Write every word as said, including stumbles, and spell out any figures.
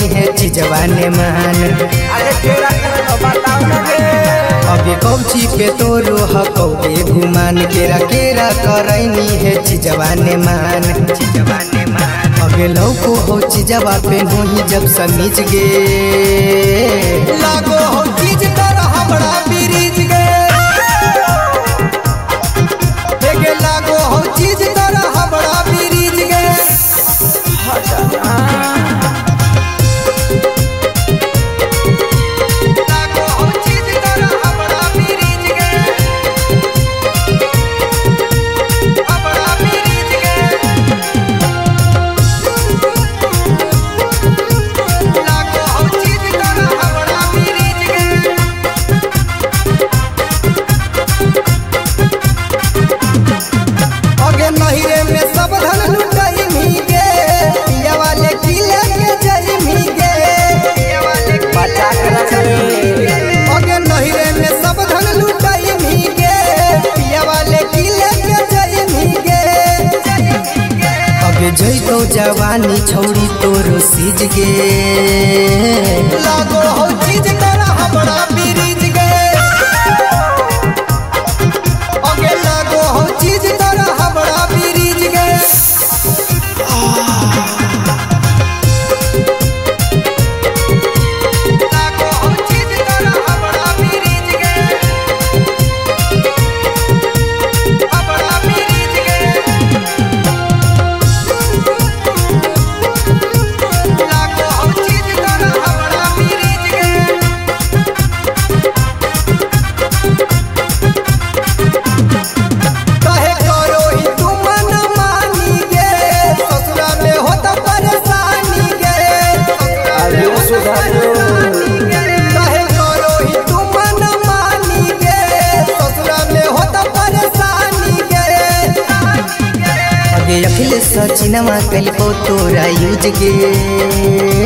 है चीजवाने मान। अरे तेरा कर बताओ ना गे अबे कौची पे तो रोह कौबे घुमान केरा केरा करैनी है चीजवाने मान चीजवाने मान। अबे लौको हो चीजवा पे होही जब समीज गे लागो हो चीज कर हमरा बिरीज गे देखे लागो हो चीज कर हमरा बिरीज गे नहिरे में सब धन लुटाई मीगे पिया वाले किले के जई मीगे बचा कर चले अगे नहिरे में सब धन लुटाई मीगे पिया वाले किले के जई मीगे अगे जई तो जवानी छौड़ी तोरो सीज गे लागो हो चीज कर हमरा बिरीज गे अगे लागो हो चीज कर हमरा बिरीज गे लागो हो चीज कर हमरा बिरीज गे हमरा बिरीज गे लागो हो चीज कर हमरा बिरीज गे कहे करो ही तू मन मानी गे ससुरा में होता परेशानी गे अरे सुधर कहे करो ही तू मन मानी गे ससुरा में होता परेशानी गे अगे अखिल सचिनवा कल को तोरा यूज गे